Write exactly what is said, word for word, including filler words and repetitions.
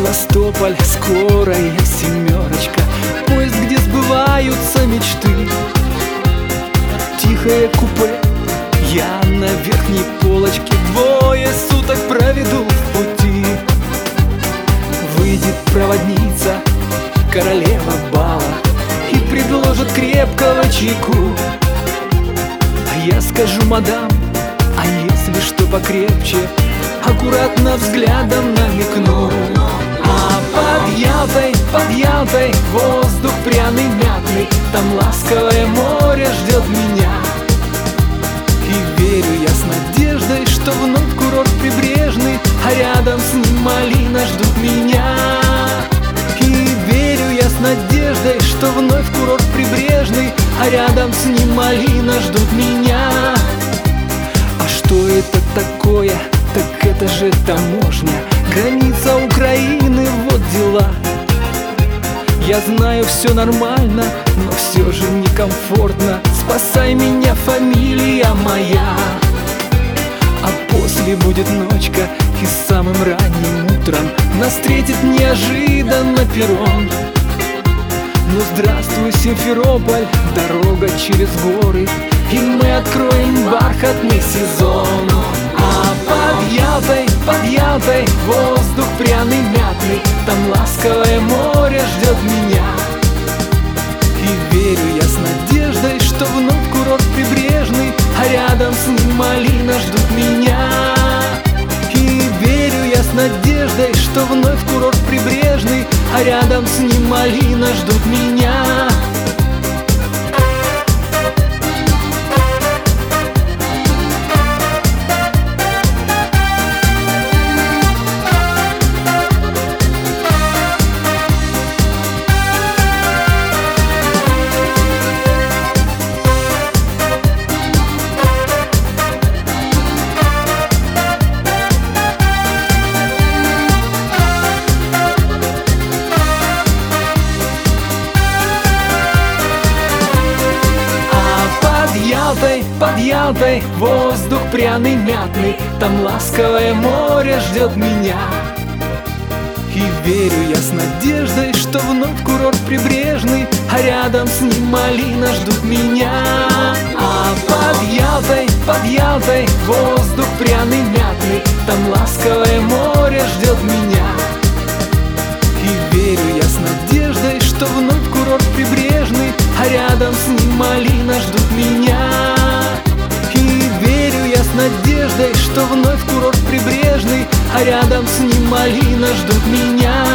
Севастополь, скорая семерочка, поезд, где сбываются мечты. Тихое купе, я на верхней полочке, двое суток проведу в пути. Выйдет проводница, королева бала, и предложит крепкого чайку. А я скажу: мадам, а если что покрепче, аккуратно взглядом намекну. А под Ялтой, под Ялтой воздух пряный, мятный, там ласковое море ждет меня. И верю я с надеждой, что вновь курорт прибрежный, а рядом с ним малина ждут меня. И верю я с надеждой, что вновь курорт прибрежный, а рядом с ним малина ждут меня. А что это такое? Так это же таможня, граница Украины, вот дела. Я знаю, все нормально, но все же некомфортно. Спасай меня, фамилия моя. А после будет ночка, и самым ранним утром нас встретит неожиданно перрон. Ну здравствуй, Симферополь, дорога через горы, и мы откроем бархатный сезон. А под Ялтой, под Ялтой воздух пряный, мятный, там ласковое море ждет меня. И верю я с надеждой, что вновь курорт прибрежный, а рядом с ним малина ждут меня. И верю я с надеждой, что вновь курорт прибрежный, а рядом с ним малина ждут меня. Под Ялтой воздух пряный, мятный, там ласковое море ждет меня. И верю я с надеждой, что вновь курорт прибрежный, а рядом с ним малина ждут меня. А под Ялтой, под Ялтой воздух пряный, мятный, там ласковое море ждет меня. И верю я с надеждой, что вновь курорт прибрежный, а рядом с ним малина ждут меня. И верю я с надеждой, что вновь курорт прибрежный, а рядом с ним малина ждут меня.